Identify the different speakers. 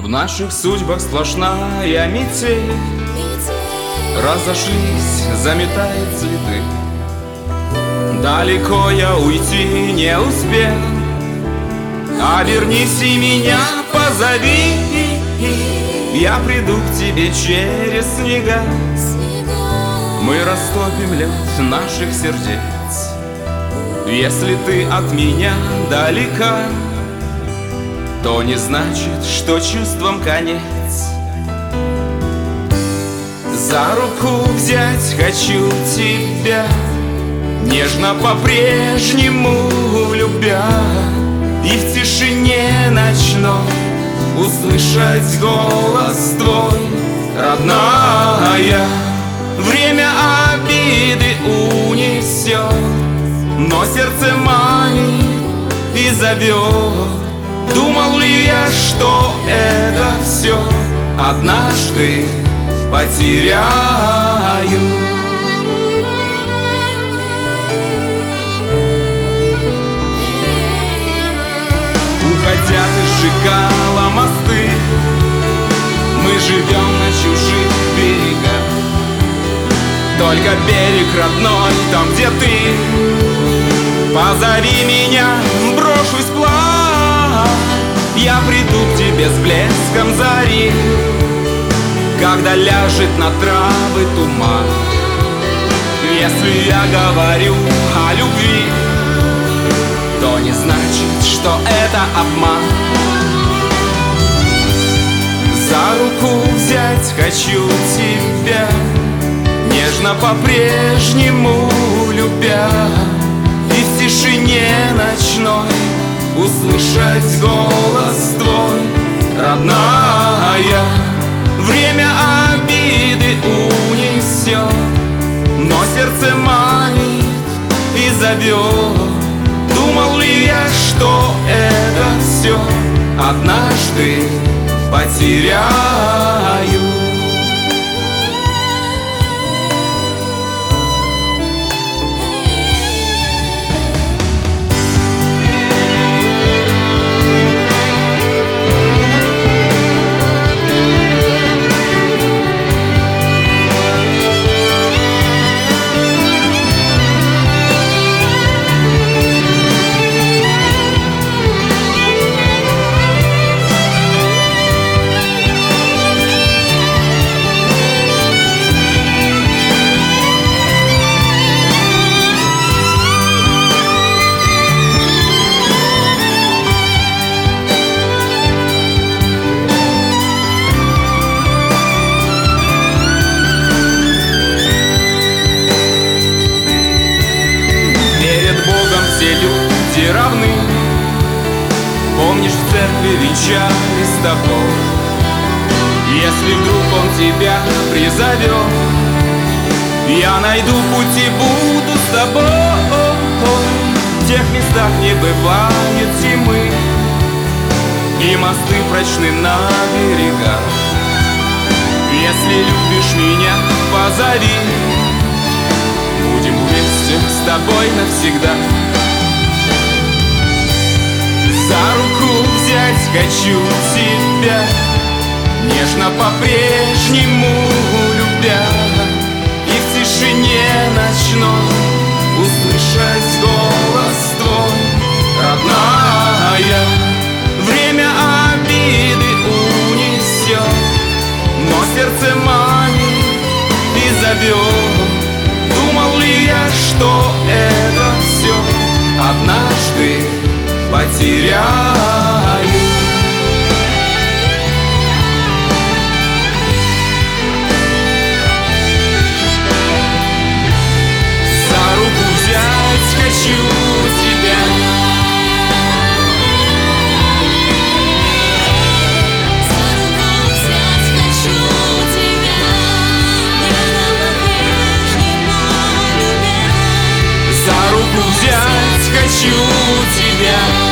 Speaker 1: наших судьбах сплошная метель, разошлись, заметает цветы. Далеко я уйти не успел, обернись и меня позови. Я приду к тебе через снега, мы растопим лед наших сердец. Если ты от меня далека, то не значит, что чувствам конец. За руку взять хочу тебя, нежно по-прежнему любя, и в тишине ночной услышать голос твой, родная. Время обиды унесет, но сердце манит и зовет. Думал ли я, что это все однажды потеряю? Уходя, ты сжигала мосты, мы живем на чужих берегах. Только берег родной, там, где ты, позови меня, брошусь вплавь. Я приду к тебе с блеском зари, когда ляжет на травы туман. Если я говорю о любви, то не значит, что это обман. За руку взять хочу тебя, нежно по-прежнему любя, и в тишине ночной услышать голос твой, родная. Время обиды унесет, но сердце манит и зовет. Думал ли я, что это все однажды потеряю? Равны. Помнишь, в церкви венчали с тобой? Если вдруг он тебя призовет, я найду путь и буду с тобой. В тех местах не бывает зимы, и мосты прочны на берегах. Если любишь меня, позови, будем вместе с тобой навсегда. За руку взять хочу тебя, нежно по-прежнему любя, и в тишине ночной услышать голос твой, родная. Время обиды унесет, но сердце манит и зовет. Думал ли я, что это все однажды потеряю? За руку взять хочу тебя,
Speaker 2: за руку взять хочу тебя, нежно по-прежнему любя.
Speaker 1: за руку взять хочу тебя.